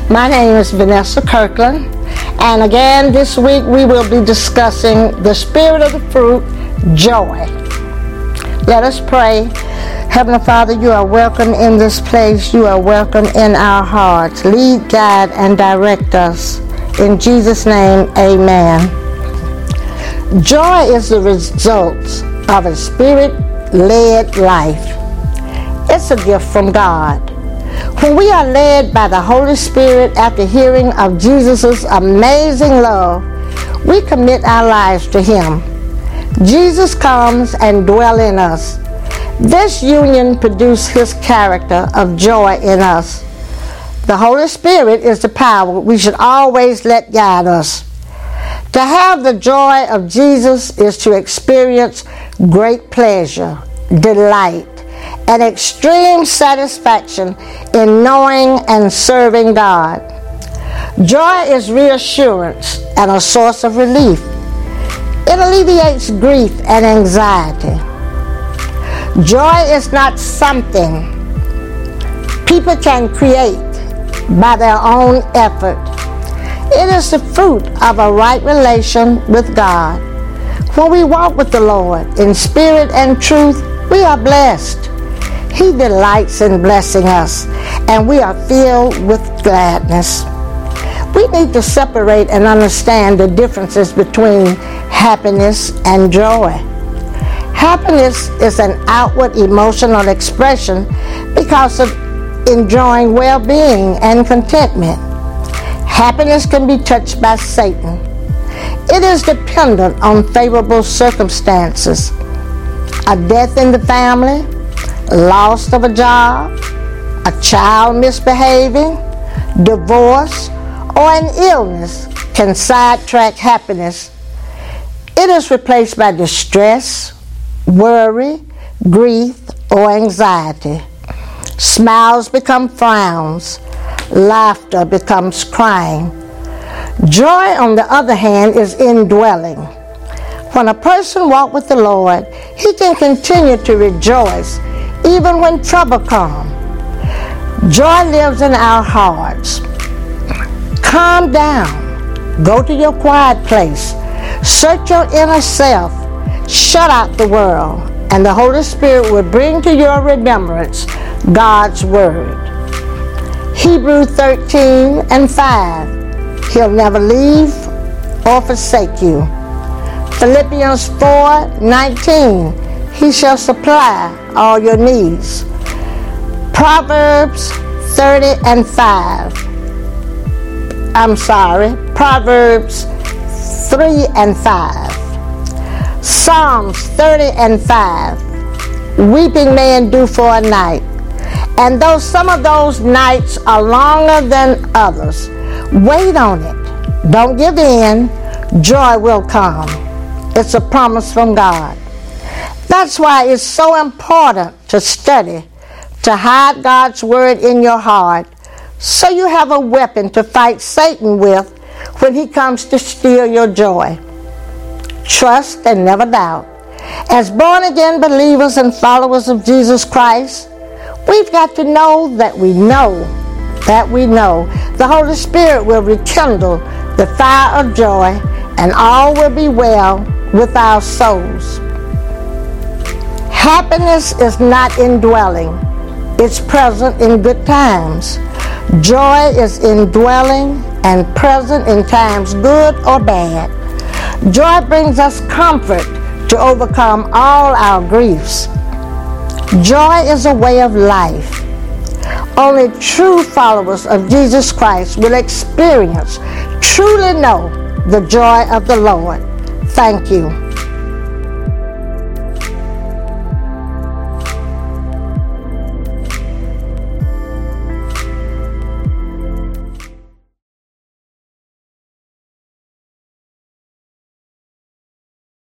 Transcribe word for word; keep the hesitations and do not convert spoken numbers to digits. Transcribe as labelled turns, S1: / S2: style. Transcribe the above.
S1: My name is Vanessa Kirkland, and again this week we will be discussing the spirit of the fruit, joy. Let us pray. Heavenly Father, you are welcome in this place. You are welcome in our hearts. Lead, guide, and direct us. In Jesus' name, amen. Joy is the result of a spirit-led life. It's a gift from God. When we are led by the Holy Spirit after hearing of Jesus' amazing love, we commit our lives to Him. Jesus comes and dwells in us. This union produces His character of joy in us. The Holy Spirit is the power we should always let guide us. To have the joy of Jesus is to experience great pleasure, delight, and extreme satisfaction in knowing and serving God. Joy is reassurance and a source of relief. It alleviates grief and anxiety. Joy is not something people can create by their own effort. It is the fruit of a right relation with God. When we walk with the Lord in spirit and truth, we are blessed. He delights in blessing us, and we are filled with gladness. We need to separate and understand the differences between happiness and joy. Happiness is an outward emotional expression because of enjoying well-being and contentment. Happiness can be touched by Satan. It is dependent on favorable circumstances. A death in the family, loss of a job, a child misbehaving, divorce, or an illness can sidetrack happiness. It is replaced by distress, worry, grief, or anxiety. Smiles become frowns. Laughter becomes crying. Joy, on the other hand, is indwelling. When a person walks with the Lord, he can continue to rejoice even when trouble comes. Joy lives in our hearts. Calm down. Go to your quiet place. Search your inner self. Shut out the world, and the Holy Spirit will bring to your remembrance God's Word. Hebrews thirteen and five. He'll never leave or forsake you. Philippians four nineteen. He shall supply all your needs. Proverbs thirty and five. I'm sorry. Proverbs three and five. Psalms thirty and five. Weeping may endure for a night. And though some of those nights are longer than others, wait on it. Don't give in. Joy will come. It's a promise from God. That's why it's so important to study, to hide God's Word in your heart, so you have a weapon to fight Satan with when he comes to steal your joy. Trust and never doubt. As born-again believers and followers of Jesus Christ, we've got to know that we know, that we know the Holy Spirit will rekindle the fire of joy, and all will be well with our souls. Happiness is not indwelling. It's present in good times. Joy is indwelling and present in times good or bad. Joy brings us comfort to overcome all our griefs. Joy is a way of life. Only true followers of Jesus Christ will experience, truly know the joy of the Lord. Thank you.